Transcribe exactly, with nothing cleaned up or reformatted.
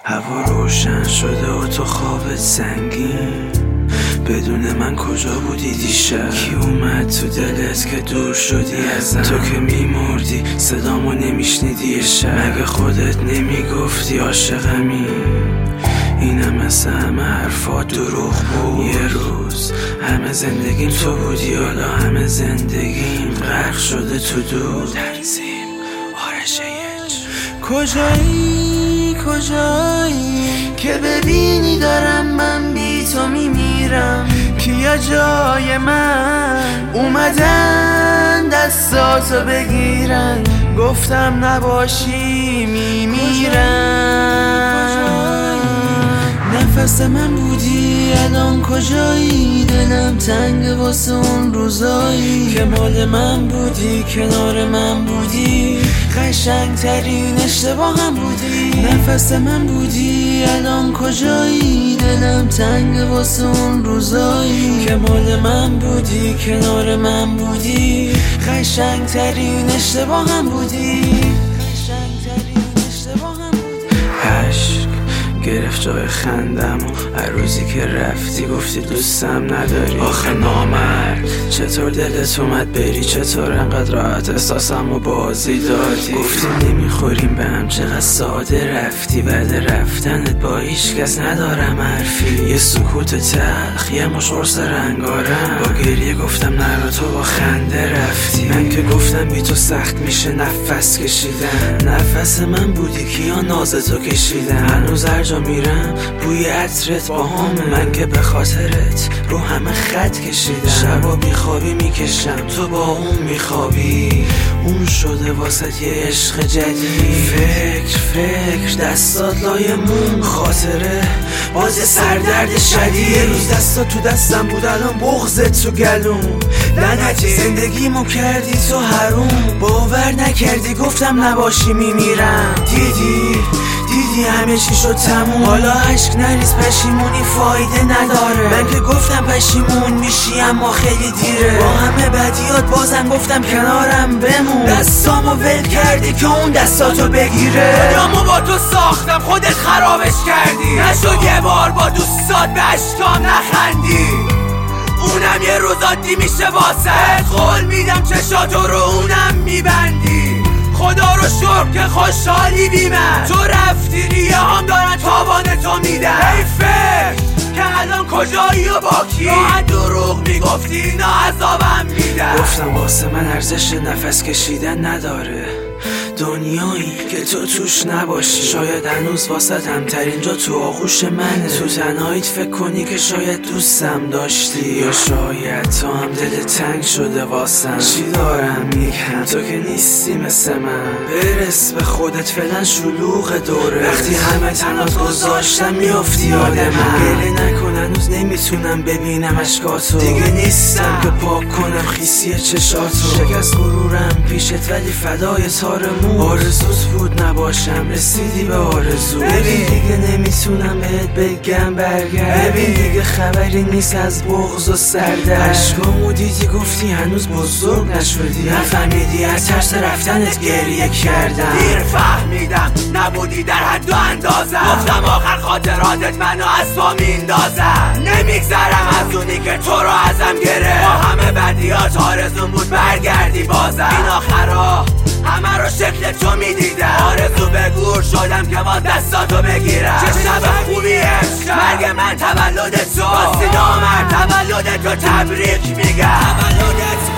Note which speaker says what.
Speaker 1: هوا روشن شده و تو خوابت سنگین، بدون من کجا بودی دیشب؟ کی اومد تو دلت که دور شدی ازم؟ تو که میمردی صدامو نمیشنیدی یه شب، مگه خودت نمیگفتی عاشقمی؟ اینم مثل همه حرفات دروغ بود. یه روز همه زندگیم تو بودی، حالا همه زندگیم غرق شده تو دود. تنظیم آرش هیچ.
Speaker 2: کجایی کجایی که ببینی دارم من بی تو میمیرم؟ کیا جای من اومدن دستاتو بگیرن، گفتم نباشی میمیرم. نفس من بودی الان کجایی؟ دلم تنگ واسه اون روزایی که مال من بودی، کنار من بودی، قشنگ ترین اشتباهم بودی. نفس من بودی الان کجایی؟ دلم تنگ واسه اون روزایی که مال من بودی، کنار من بودی، قشنگ ترین اشتباهم بودی، قشنگ ترین اشتباهم بودی.
Speaker 1: عشق گرفت جای خندم و هر روزی که رفتی گفتی دوستم نداری. آخه نامرد چطور دلت اومد بری؟ چطور انقدر راحت احساسم و بازی دادی؟ گفتی نمیخوریم به هم، چقدر ساده رفتی. بعد رفتنت با هیچ کس ندارم حرفی، یه سکوت تلخ، یه مش قرص رنگارم. با گریه گفتم نرو تو با خنده رفتی. من که گفتم بی تو سخت میشه نفس کشیدن، نفس من بودی کیا نازتو کشیدن. هنوز هر جا میرم بوی عطرت با همه، من که به خاطرت رو همه خط کشیدم. شبا بیخوابی میکشم تو با اون میخوابی، اون شده واسه یه عشق جدید. فکر فکر دستات لای مون، خاطره باز سردرد شدید. یه روز دستات تو دستم بود الان بغضت تو گلوم. لعنتی زندگیمو کردی تو حروم، باور نکردی گفتم نباشی میمیرم. دیدی دیدی همه چی شد تموم، حالا عشق نریز پشیمونی فایده نداره. من که گفتم پشیمون میشی اما خیلی دیره، با همه بدیات بازم گفتم کنارم بمون. دستامو ول کردی که اون دستاتو بگیره،
Speaker 2: دنیامو با تو ساختم خودت خرابش کردی. نشد یه بار با دوستات به عشقام نخندی، اونم یه روز عادی میشه واسه. قول میدم چشاتو رو اونم میبندی، خدا رو شکر که خوشحالی بی من. تو رفتی ریه هم دارن تاوان تو میدن. ای فکر که الان کجایی و با کی؟ راحت دروغ میگفتی اینا عذابم میدن.
Speaker 1: گفتم واسه من ارزش نفس کشیدن نداره دنیایی که تو توش نباشی. شاید هنوز واسه همترین جا تو آغوش منه، تو تنهاییت فکر کنی که شاید دوستم داشتی، یا شاید تو هم دل تنگ شده واسم. چی دارم میگم تو که نیستی مثل من، برس به خودت فعلا شلوغ دوره. وقتی همه تنات گذاشتم میافتی یاد من، گله نکن هنوز نمیتونم ببینم اشکاتو. دیگه نیستم که پاک کنم خیسی چشاتو. شکست غرورم پیشت ولی فدای تارمون. آرزوت بود نباشم رسیدی به آرزو. ببین دیگه نمیتونم بهت بگم برگرد، ببین دیگه خبری نیست از بغض و سردرد. عشقامو دیدی گفتی هنوز بزرگ نشدی، نفهمیدی از ترس رفتنت گریه کردم.
Speaker 2: دیر فهمیدم نبودی در حد و اندازم، گفتم آخر خاطراتت منو از تو میندازم. نمیگذرم از اونی که تو رو ازم گرفت، با همه بدیات آرزون بود برگردی بازم. این آخرا همه رو شکل تو میدیدم، آرزو به گور شدم که با دستاتو بگیرم. چه شب خوبی عشق، مرگ من تولد تو، واسه نامرد تولد تو تبریک میگم. تولدت